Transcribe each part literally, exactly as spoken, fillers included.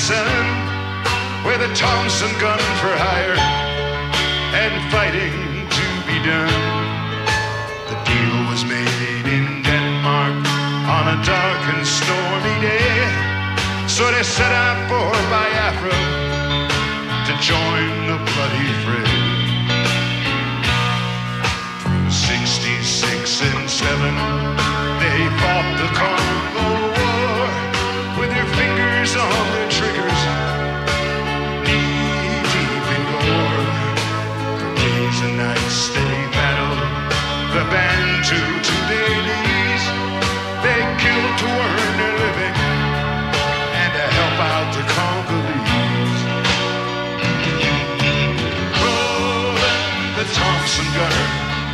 sun, with a Thompson gun for hire and fighting to be done. The deal was made in Denmark on a dark and stormy day, so they set out for Biafra to join the bloody fray. Through sixty-six and seven, they fought the Congo War with their fingers on their triggers, knee deep in gore. For days and nights they battled the Bantu to their knees. They killed to earn their living and to help out the Congolese. Rolling the Thompson gunner,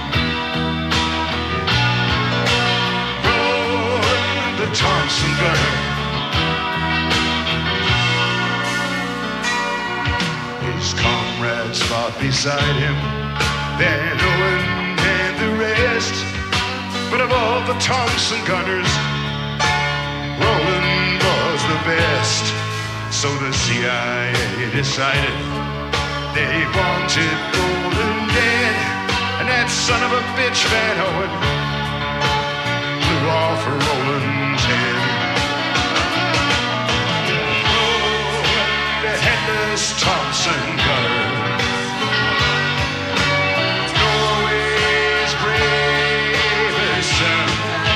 rolling the Thompson gunner. His comrades fought beside him, Van Owen and the rest. But of all the Thompson gunners, Roland was the best. So the C I A decided they wanted Roland dead, and that son of a bitch Van Owen blew off Roland's head. Roland, the headless Thompson gunner, Norway's bravest son.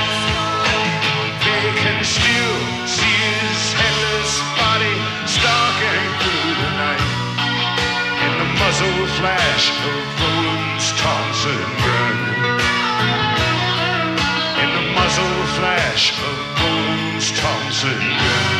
They can still see his headless body stalking through the night in the muzzle flash of Roland's Thompson gun. In the muzzle flash of Roland's Thompson gun.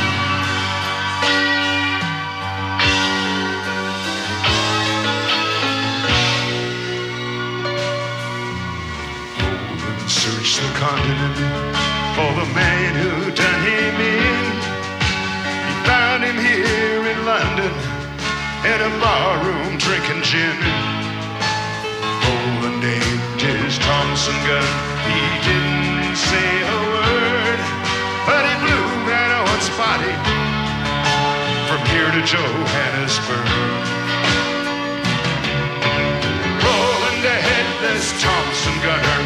Roland searched the continent for the man who done him in. He found him here in London in a barroom drinking gin. Roland aimed his Thompson gun, he didn't say a word, but he blew Van Owen's body from here to Johannesburg. Roland, the headless Thompson gunner,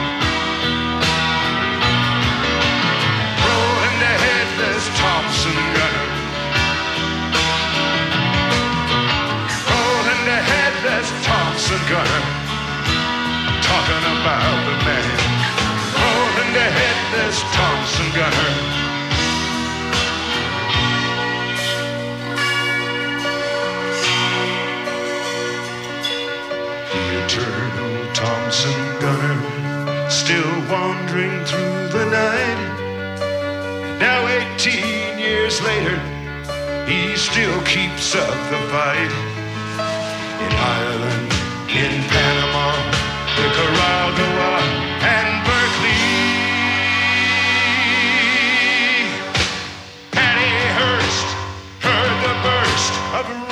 Roland, the headless Thompson gunner, Roland, the headless Thompson gunner, talking about the man, Roland, the headless Thompson gunner. The eternal Thompson gunner, still wandering through the night. Now eighteen years later, he still keeps up the fight. In Ireland, in Panama, Nicaragua, and Berkeley, Patty Hearst heard the burst of